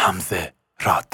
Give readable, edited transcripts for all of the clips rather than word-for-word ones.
حمزه راد.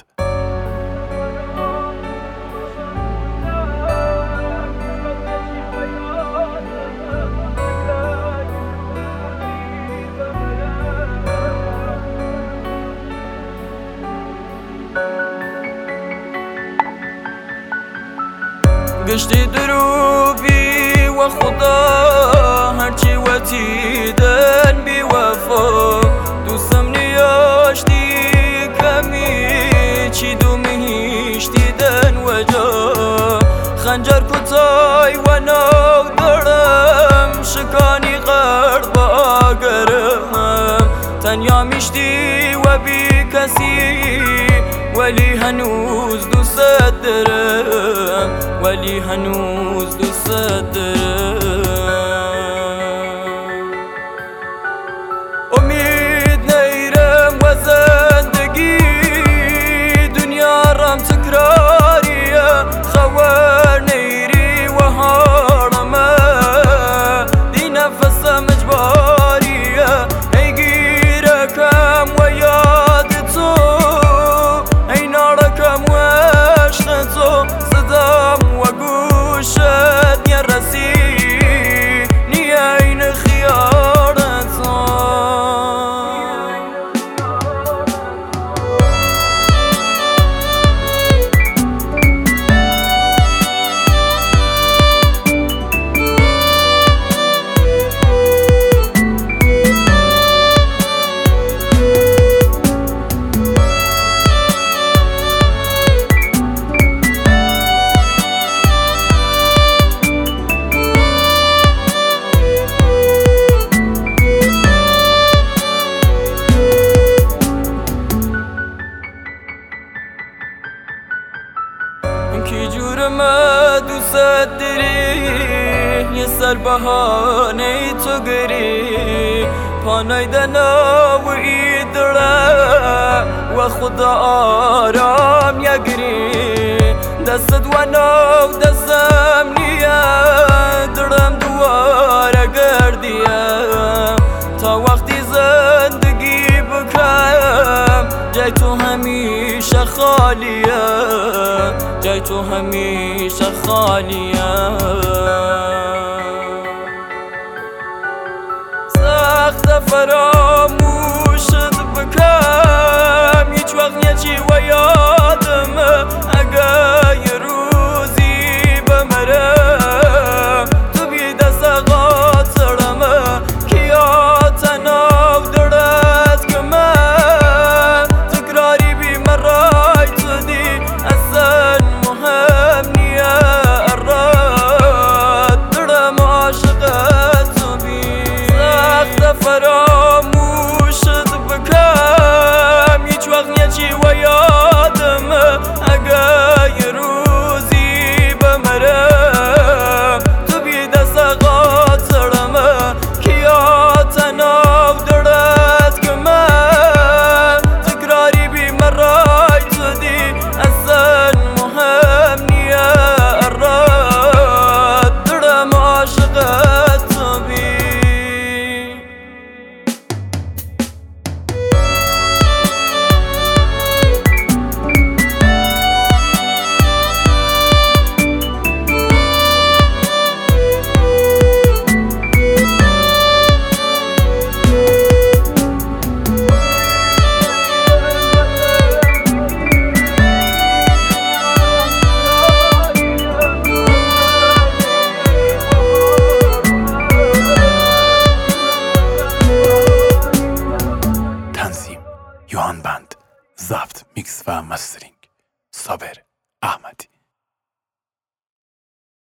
گشتی دروبی و خدا هرچی وتی دن بی وفا دوستم نیاشتی کمی چی دو میشتی دن و جا خنجر کتای و نو درم شکانی غرد با آگرم تنیا میشتی و بی کسی ولی هنوز دوست دارم ولی هنوز دوست دارم امید نیرم و زندگی دنیا رام تکراریه خوار نیری و هارمه دی نفسم اجباریه ای گیرکم و یاد تو ای نارکم و عشق تو صدام و گوشت نرسی نیه این خیارت کی جورمه دوست داری یه سر بهانه تو گری پانای دنا و ایدره و خدا آرام یگری دستت و نو دستم نیه درم دواره گردیم تا وقتی زندگی بکنم جای تو همیشه خالیه جای تو همیشه خالیه سخت فراموشت بکم هیچ وقت نچی و یادمه اگه یه روزی بمرم تو بی دست خاطرمه کیا تناو درد که من تکراری بی مرای تو دی اصلا مهم نیه اراد درم عاشقت تو بی سخت فراموشت بکم هیچ وقت نچی و یادمه اگه یه روزی بمرم تو بی دست خاطرمه کیا تناو درد که من تکراری بی مرای تو دی اصلا مهم نیه اراد درم عاشقت تو بی تنظیم یوهان بند، ضبط، میکس و مسترینگ صابر احمدی.